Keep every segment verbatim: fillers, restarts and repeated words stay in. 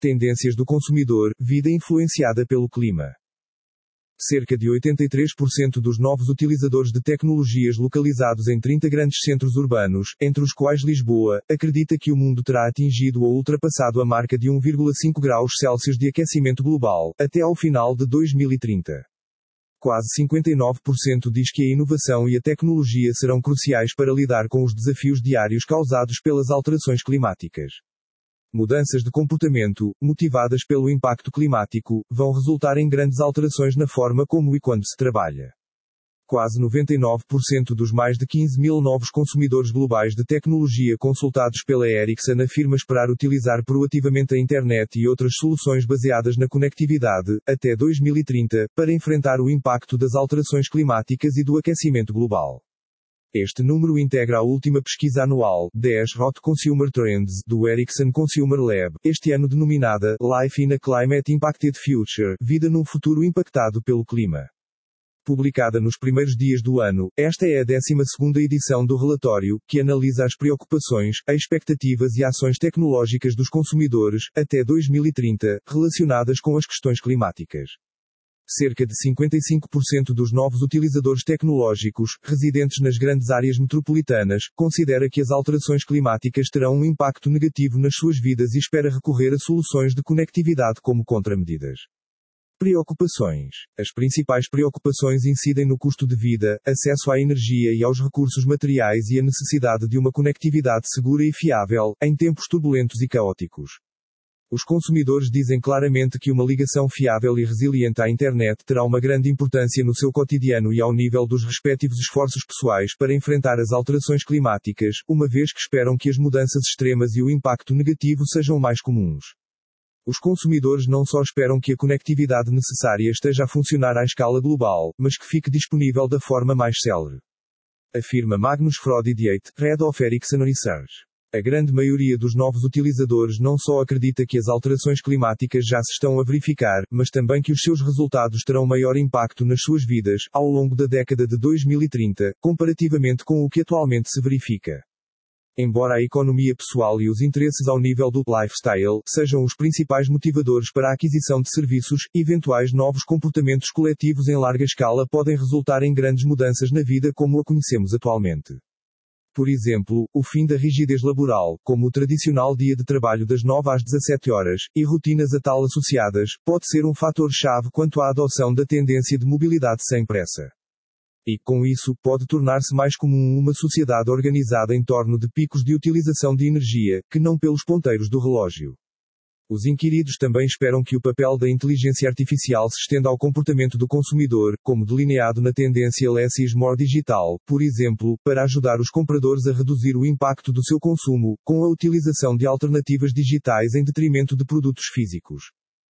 Tendências do consumidor, vida influenciada pelo clima. Cerca de oitenta e três por cento dos novos utilizadores de tecnologias localizados em trinta grandes centros urbanos, entre os quais Lisboa, acredita que o mundo terá atingido ou ultrapassado a marca de um vírgula cinco graus Celsius de aquecimento global, até ao final de dois mil e trinta. Quase cinquenta e nove por cento diz que a inovação e a tecnologia serão cruciais para lidar com os desafios diários causados pelas alterações climáticas. Mudanças de comportamento, motivadas pelo impacto climático, vão resultar em grandes alterações na forma como e quando se trabalha. Quase noventa e nove por cento dos mais de quinze mil novos consumidores globais de tecnologia consultados pela Ericsson afirma esperar utilizar proativamente a internet e outras soluções baseadas na conectividade, até dois mil e trinta, para enfrentar o impacto das alterações climáticas e do aquecimento global. Este número integra a última pesquisa anual, dez Hot Consumer Trends, do Ericsson Consumer Lab, este ano denominada Life in a Climate Impacted Future, Vida num Futuro Impactado pelo Clima. Publicada nos primeiros dias do ano, esta é a décima segunda edição do relatório, que analisa as preocupações, expectativas e ações tecnológicas dos consumidores, até dois mil e trinta, relacionadas com as questões climáticas. Cerca de cinquenta e cinco por cento dos novos utilizadores tecnológicos, residentes nas grandes áreas metropolitanas, considera que as alterações climáticas terão um impacto negativo nas suas vidas e espera recorrer a soluções de conectividade como contramedidas. Preocupações. As principais preocupações incidem no custo de vida, acesso à energia e aos recursos materiais e a necessidade de uma conectividade segura e fiável, em tempos turbulentos e caóticos. Os consumidores dizem claramente que uma ligação fiável e resiliente à internet terá uma grande importância no seu cotidiano e ao nível dos respectivos esforços pessoais para enfrentar as alterações climáticas, uma vez que esperam que as mudanças extremas e o impacto negativo sejam mais comuns. Os consumidores não só esperam que a conectividade necessária esteja a funcionar à escala global, mas que fique disponível da forma mais célere. Afirma Magnus Frodidiate, Head of Ericsson Research. A grande maioria dos novos utilizadores não só acredita que as alterações climáticas já se estão a verificar, mas também que os seus resultados terão maior impacto nas suas vidas, ao longo da década de dois mil e trinta, comparativamente com o que atualmente se verifica. Embora a economia pessoal e os interesses ao nível do lifestyle sejam os principais motivadores para a aquisição de serviços, eventuais novos comportamentos coletivos em larga escala podem resultar em grandes mudanças na vida como a conhecemos atualmente. Por exemplo, o fim da rigidez laboral, como o tradicional dia de trabalho das nove às dezassete horas, e rotinas a tal associadas, pode ser um fator-chave quanto à adoção da tendência de mobilidade sem pressa. E, com isso, pode tornar-se mais comum uma sociedade organizada em torno de picos de utilização de energia, que não pelos ponteiros do relógio. Os inquiridos também esperam que o papel da inteligência artificial se estenda ao comportamento do consumidor, como delineado na tendência Less is More digital, por exemplo, para ajudar os compradores a reduzir o impacto do seu consumo, com a utilização de alternativas digitais em detrimento de produtos físicos.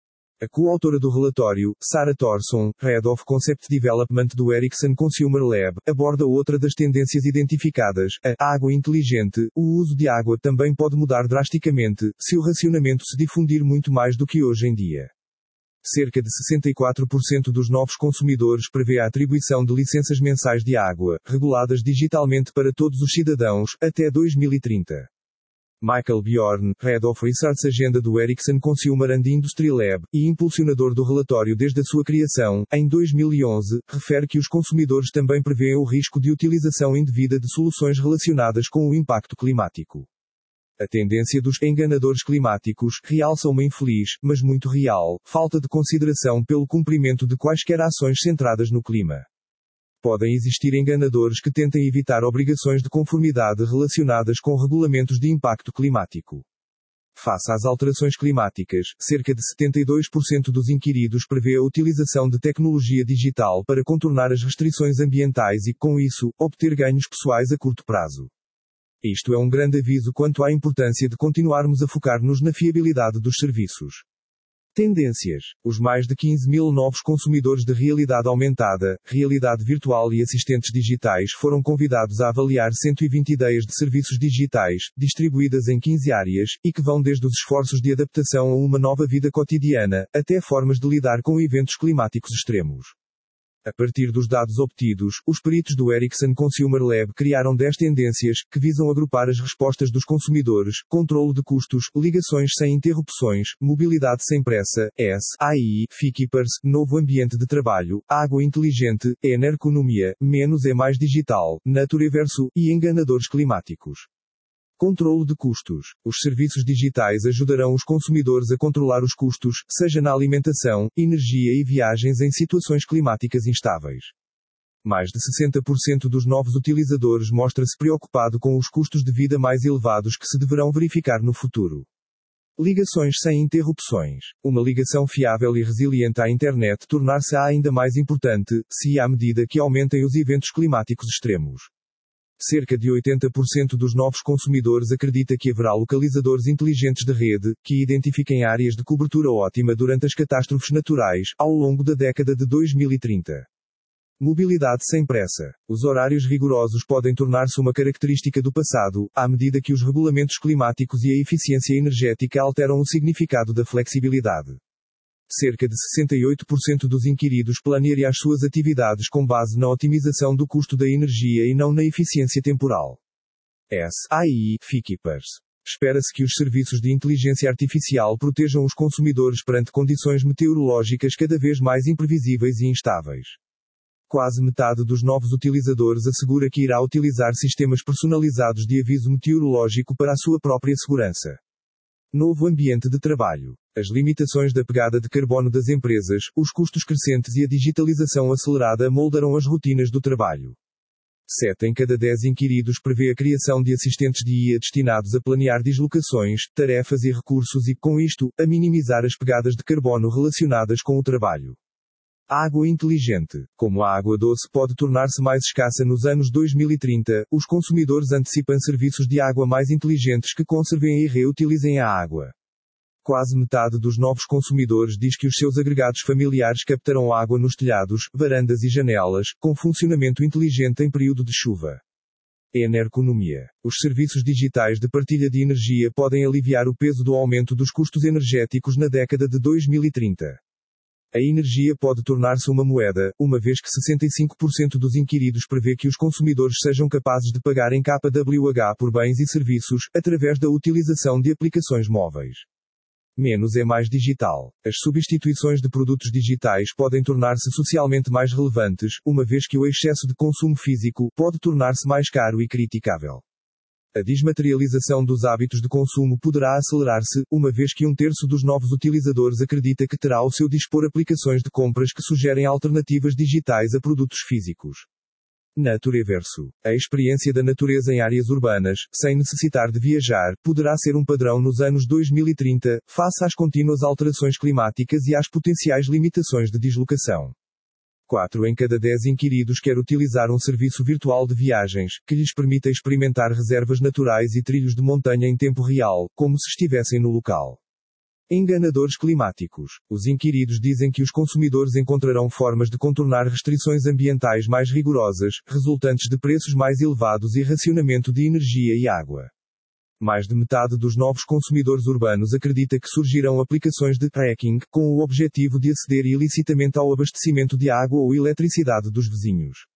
A coautora do relatório, Sarah Thorson, Head of Concept Development do Ericsson Consumer Lab, aborda outra das tendências identificadas, a água inteligente. O uso de água também pode mudar drasticamente, se o racionamento se difundir muito mais do que hoje em dia. Cerca de sessenta e quatro por cento dos novos consumidores prevê a atribuição de licenças mensais de água, reguladas digitalmente para todos os cidadãos, até dois mil e trinta. Michael Bjorn, Head of Research Agenda do Ericsson Consumer and Industry Lab, e impulsionador do relatório desde a sua criação, em dois mil e onze, refere que os consumidores também prevêem o risco de utilização indevida de soluções relacionadas com o impacto climático. A tendência dos enganadores climáticos realça uma infeliz, mas muito real, falta de consideração pelo cumprimento de quaisquer ações centradas no clima. Podem existir enganadores que tentem evitar obrigações de conformidade relacionadas com regulamentos de impacto climático. Face às alterações climáticas, cerca de setenta e dois por cento dos inquiridos prevê a utilização de tecnologia digital para contornar as restrições ambientais e, com isso, obter ganhos pessoais a curto prazo. Isto é um grande aviso quanto à importância de continuarmos a focar-nos na fiabilidade dos serviços. Tendências. Os mais de quinze mil novos consumidores de realidade aumentada, realidade virtual e assistentes digitais foram convidados a avaliar cento e vinte ideias de serviços digitais, distribuídas em quinze áreas, e que vão desde os esforços de adaptação a uma nova vida cotidiana, até formas de lidar com eventos climáticos extremos. A partir dos dados obtidos, os peritos do Ericsson Consumer Lab criaram dez tendências, que visam agrupar as respostas dos consumidores: controlo de custos, ligações sem interrupções, mobilidade sem pressa, S, A I, Feekeepers, novo ambiente de trabalho, água inteligente, energonomia, menos é mais digital, Natureverso, e enganadores climáticos. Controlo de custos. Os serviços digitais ajudarão os consumidores a controlar os custos, seja na alimentação, energia e viagens em situações climáticas instáveis. Mais de sessenta por cento dos novos utilizadores mostra-se preocupado com os custos de vida mais elevados que se deverão verificar no futuro. Ligações sem interrupções. Uma ligação fiável e resiliente à internet tornar-se-á ainda mais importante, se à medida que aumentem os eventos climáticos extremos. Cerca de oitenta por cento dos novos consumidores acredita que haverá localizadores inteligentes de rede, que identifiquem áreas de cobertura ótima durante as catástrofes naturais, ao longo da década de dois mil e trinta. Mobilidade sem pressa. Os horários rigorosos podem tornar-se uma característica do passado, à medida que os regulamentos climáticos e a eficiência energética alteram o significado da flexibilidade. Cerca de sessenta e oito por cento dos inquiridos planeia as suas atividades com base na otimização do custo da energia e não na eficiência temporal. S, A I, Feekeepers. Espera-se que os serviços de inteligência artificial protejam os consumidores perante condições meteorológicas cada vez mais imprevisíveis e instáveis. Quase metade dos novos utilizadores assegura que irá utilizar sistemas personalizados de aviso meteorológico para a sua própria segurança. Novo ambiente de trabalho. As limitações da pegada de carbono das empresas, os custos crescentes e a digitalização acelerada moldarão as rotinas do trabalho. sete em cada dez inquiridos prevê a criação de assistentes de I A destinados a planear deslocações, tarefas e recursos e, com isto, a minimizar as pegadas de carbono relacionadas com o trabalho. Água inteligente. Como a água doce pode tornar-se mais escassa nos anos dois mil e trinta, os consumidores antecipam serviços de água mais inteligentes que conservem e reutilizem a água. Quase metade dos novos consumidores diz que os seus agregados familiares captarão água nos telhados, varandas e janelas, com funcionamento inteligente em período de chuva. Energonomia. Os serviços digitais de partilha de energia podem aliviar o peso do aumento dos custos energéticos na década de dois mil e trinta. A energia pode tornar-se uma moeda, uma vez que sessenta e cinco por cento dos inquiridos prevê que os consumidores sejam capazes de pagar em K W H por bens e serviços, através da utilização de aplicações móveis. Menos é mais digital. As substituições de produtos digitais podem tornar-se socialmente mais relevantes, uma vez que o excesso de consumo físico pode tornar-se mais caro e criticável. A desmaterialização dos hábitos de consumo poderá acelerar-se, uma vez que um terço dos novos utilizadores acredita que terá ao seu dispor aplicações de compras que sugerem alternativas digitais a produtos físicos. Natureverso. A experiência da natureza em áreas urbanas, sem necessitar de viajar, poderá ser um padrão nos anos dois mil e trinta, face às contínuas alterações climáticas e às potenciais limitações de deslocação. quatro em cada dez inquiridos quer utilizar um serviço virtual de viagens, que lhes permita experimentar reservas naturais e trilhos de montanha em tempo real, como se estivessem no local. Enganadores climáticos. Os inquiridos dizem que os consumidores encontrarão formas de contornar restrições ambientais mais rigorosas, resultantes de preços mais elevados e racionamento de energia e água. Mais de metade dos novos consumidores urbanos acredita que surgirão aplicações de tracking, com o objetivo de aceder ilicitamente ao abastecimento de água ou eletricidade dos vizinhos.